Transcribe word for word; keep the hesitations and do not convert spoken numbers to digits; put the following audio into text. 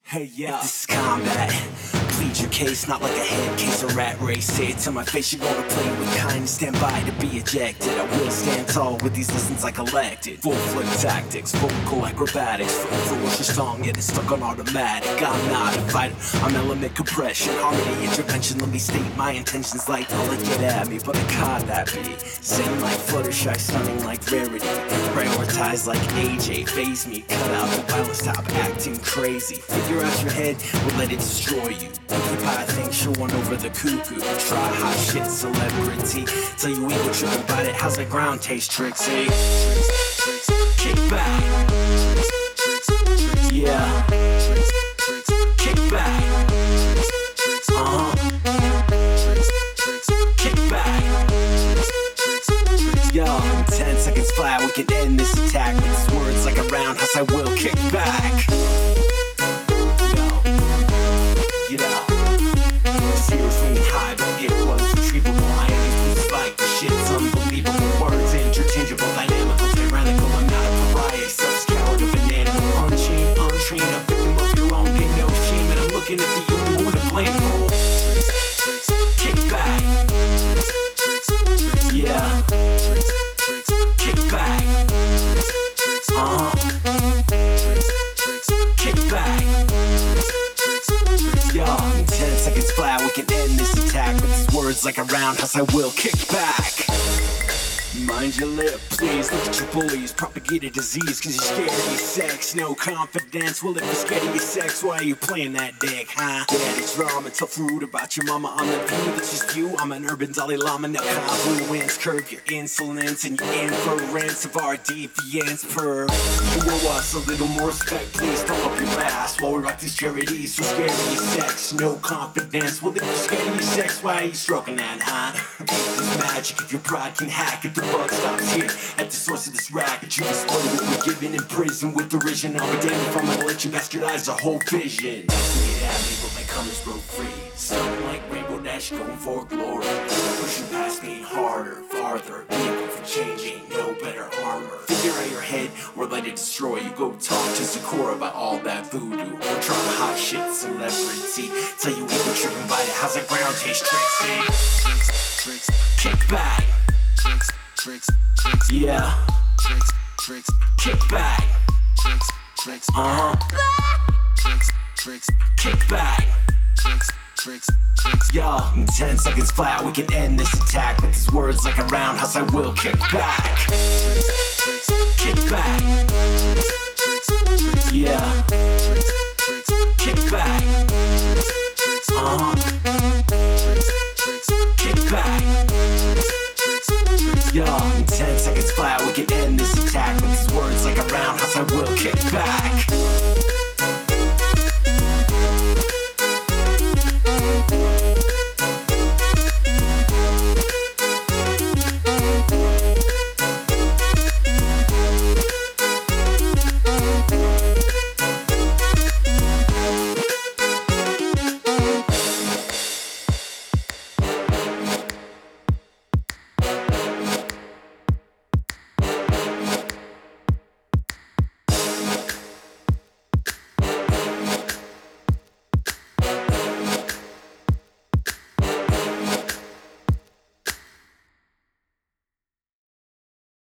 Hey, yeah. If this is combat, plead your case, not like a head case or rat race. Say it to my face, you're gonna play with kindness. Stand by to be ejected. I will stand tall with these lessons I collected. Full flip tactics, vocal acrobatics. Ferocious song, yet it's stuck on automatic. I'm not a fighter, I'm element compression. Harmony intervention, let me state my intentions. Like, I'll let get at me, but I caught that beat. Sing like Fluttershy, stunning like rarity. Prioritize like A J, phase me. Cut out the violence, stop acting crazy. Figure out your head, we'll let it destroy you. Occupy things, show one over the cuckoo. Try hot shit, celebrity. Tell you eat what you can bite it. How's that ground taste, Trixie? Tricks, tricks, kick back. Tricks, tricks, tricks, yeah. Tricks, tricks, kick back. Tricks, tricks, uh-huh. Tricks, tricks, kick back. Tricks, tricks, tricks, yo. In ten seconds flat, we can end this attack with these words like a roundhouse. I will kick back. Like a roundhouse, I will kick back. Mind your lip, please. Look at your bullies, propagate a disease. Cause you're scared of your sex, no confidence. Well, if you're scared of your sex, why are you playing that dick, huh? Daddy drama, tough rude about your mama on the view. That's just you, I'm an urban Dalai Lama. Now confluence, curve your insolence and your inference of our deviance per. You owe us a little more respect, please. Don't up your ass while we rock these charities. So scared of your sex, no confidence. Well, if you're scared of your sex, why are you stroking that, huh? It's magic if your pride can hack it. The buck stops here at the source of this racket. You explode what we're given in prison with derision. I'll be damned if I'm gonna let you bastardize the whole vision. Get at me, but my colors broke free. Something like Rainbow Dash going for glory. Pushing past me harder, farther. Vehicle for changing, no better armor. Figure out your head or let it destroy you. Go talk to Sakura about all that voodoo. Or try to hot shit celebrity. Tell you eat what you can bite it. How's that ground taste, Trixie? Tricks, tricks, kick back. Tricks, tricks, tricks, yeah. Tricks, tricks, kick back. Tricks, tricks, uh-huh. Tricks, tricks, kick back. Tricks, tricks, tricks, yo. In ten seconds flat, we can end this attack with these words like a roundhouse. I will kick back. Tricks, tricks, kick back. Tricks, tricks, tricks, yeah. Tricks, tricks, kick back. Tricks, tricks, uh-huh. Tricks, tricks, kick back. Yo, in ten seconds flat, we can end this attack with these words like a roundhouse. I will kick back.